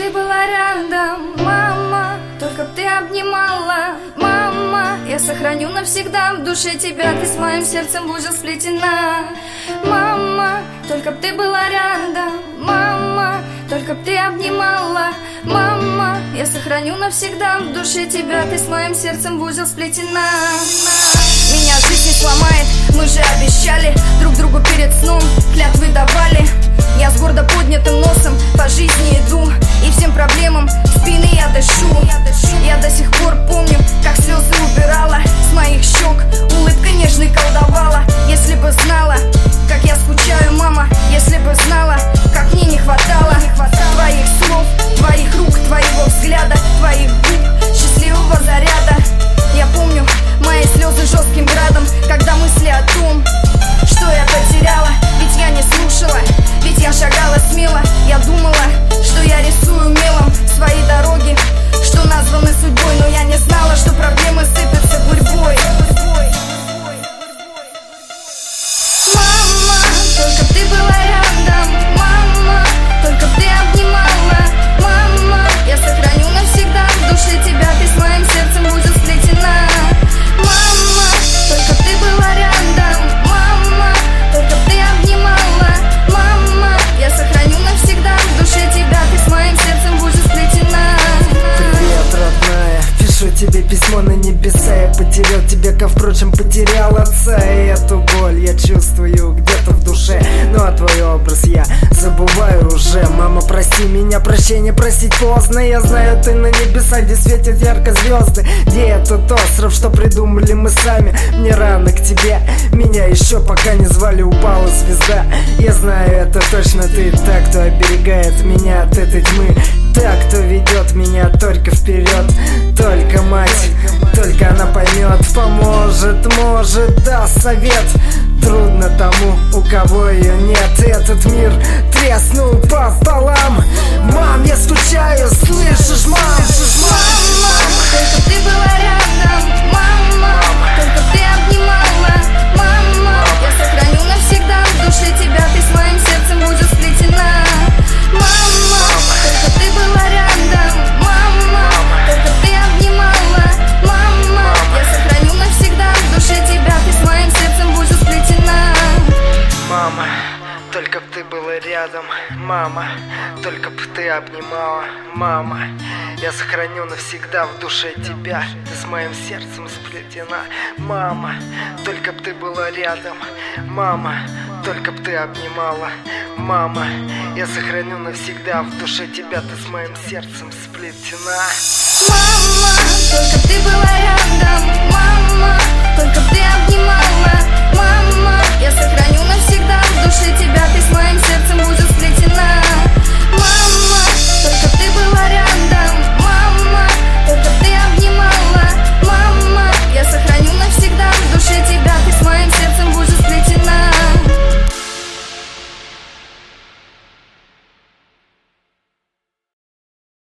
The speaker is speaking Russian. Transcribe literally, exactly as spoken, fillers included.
ты была рядом, мама, только б ты обнимала, мама. Я сохраню навсегда в душе тебя, ты с моим сердцем в узел сплетена. Мама, только б ты была рядом, мама, только б ты обнимала, мама. Я сохраню навсегда в душе тебя, ты с моим сердцем в узел сплетена. Меня жизнь не сломает, мы же обещали друг другу перед сном, клятвы давали. Я с гордо поднятым носом по жизни иду, и всем проблемам спины я дышу. Я до сих пор помню, как слезы убирала с моих щек, улыбкой нежной колдовала. Если бы знала, как я скучаю, мама, если бы знала, как мне не хватало твоих слов, твоих рук, твоего взгляда, твоих губ, счастливого заряда. Я помню мои слезы жестким градом, когда мысли о том, что я потеряла. Ведь я не слушала, ведь я шагала смело. Я думала, что я рисую мелом свои дороги, что названы судьбой, но я не знала, что проблемы сыпятся гурьбой. Мама, только б ты была рядом, мама, только б ты обнимала, мама. Я сохраню навсегда в душе тебя, ты с моим сердцем в узел сплетена. Мама, только б ты была рядом, мама, только б ты обнимала, мама. Я сохраню навсегда в душе тебя, ты с моим сердцем в узел сплетена. Привет, родная, пишу тебе письмо на небеса. Я потерял тебя, как, впрочем, потерял отца. И эту боль я чувствую где-то в душе, ну а твой образ я забываю уже. Мама, прости меня, прощения просить поздно. Я знаю, ты на небесах, где светят ярко звезды, где этот остров, что придумали мы сами. Мне рано к тебе, меня еще пока не звали, упала звезда. Я знаю, это точно ты, та, кто оберегает меня от этой тьмы, та, кто ведет меня только вперед. Только мать, только она поймет, поможет, может, даст совет. Трудно тому, у кого ее нет. Этот мир треснул пополам. Мам, я скучаю, слышишь, мам? Мама, только б ты была рядом, мама, только б ты обнимала, мама. Я сохраню навсегда в душе тебя, ты с моим сердцем в узел сплетена. Мама, только б ты была рядом, мама, только б ты обнимала, мама. Я сохраню навсегда в душе тебя, ты с моим сердцем в узел сплетена. Мама, только б ты была рядом, мама, только б ты обнимала, мама. Я сохраню навсегда в душе тебя, ты с моим сердцем сплетена. Мама, только б ты была рядом, мама, только б ты обнимала, мама. Я сохраню навсегда в душе тебя, ты с моим сердцем сплетена. Мама,